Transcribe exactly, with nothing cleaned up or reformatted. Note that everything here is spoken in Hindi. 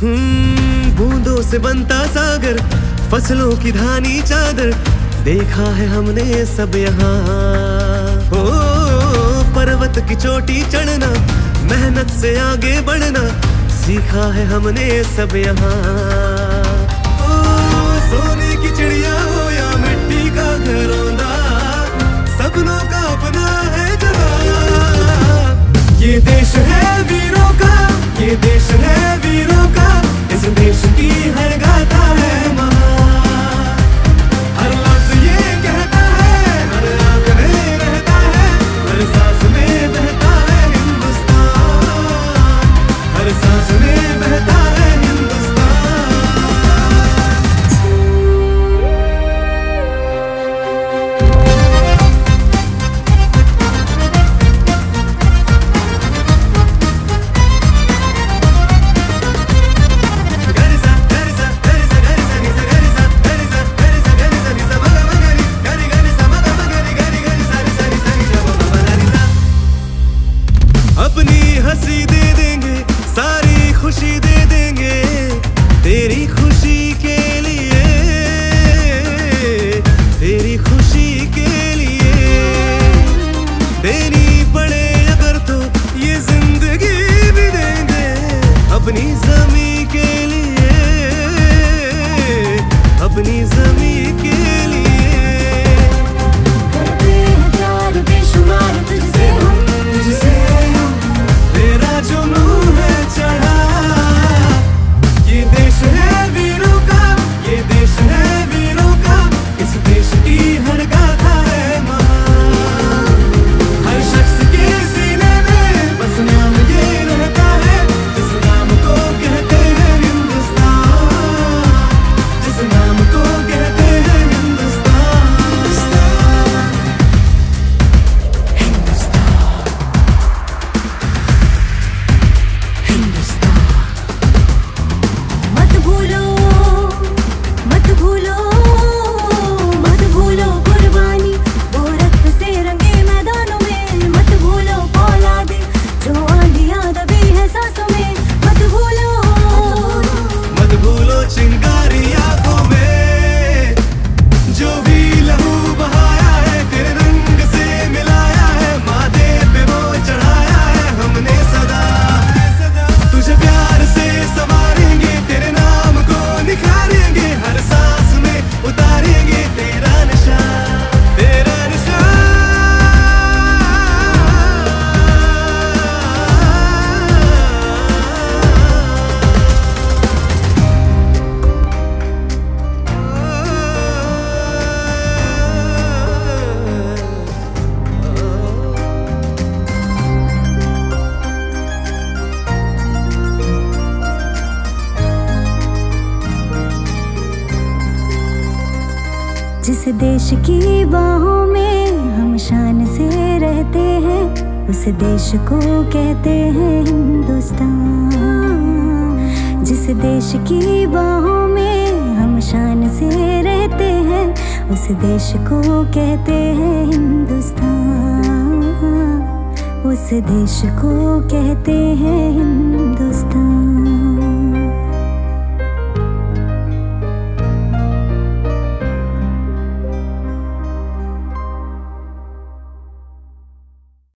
हम्म बूंदों से बनता सागर, फसलों की धानी चादर, देखा है हमने सब यहाँ। ओ पर्वत की चोटी चढ़ना, मेहनत से आगे बढ़ना, सीखा है हमने सब यहाँ। ओ सोने की चिड़िया हो या मिट्टी का घरौंदा, सपनों का अपना है जवाब। ये देश है वीरों का, ये देश है वीरों का, इस देश की हर गाथा है महान। हर लफ्ज ये कहता है, हर आंख में रहता है, हर सांस में बहता है हिंदुस्तान, हर सांस में बहता है हिंदुस्तान। अपनी हंसी दे देंगे, सारी खुशी दे देंगे, तेरी खुशी के लिए, तेरी खुशी के लिए। देनी पड़े अगर तो ये जिंदगी भी देंगे, अपनी ज़मीं के लिए, अपनी ज़मीं के लिए। करते हैं प्यार बेशुमार तुझसे हम, तुझसे तेरा जुनून है चढ़ा। ये देश है वीरों का, ये देश है वीरों का, इस देश की हर गाथा है महान। हर शख्स के सीने में बस नाम ये रहता है, जिस नाम को कहते हैं हिंदुस्तान, जिस नाम को कहते हैं हिंदुस्तान। मत भूलो, मत भूलो, मत भूलो कुर्बानी, वो रक्त से रंगे मैदानों में। मत भूलो फौलादी, जो आंधियां दबी है सांसों में। मत भूलो, मत भूलो चिंगारी आंखों में, जो भी लहू बहाया है, तेरे रंग से मिलाया है, माथे पे वो चढ़ाया है हमने सदा। तुझे प्यार से संवारेंगे, तेरे नाम को निखारेंगे, हर सांस में उतारेंगे तेरा निशान, तेरा निशान। जिस देश की बाहों में हम शान से रहते हैं, उस देश को कहते हैं हिंदुस्तान। जिस देश की बाहों में हम शान से रहते हैं, उस देश को कहते हैं हिंदुस्तान, उस देश को कहते हैं हिंदुस्तान।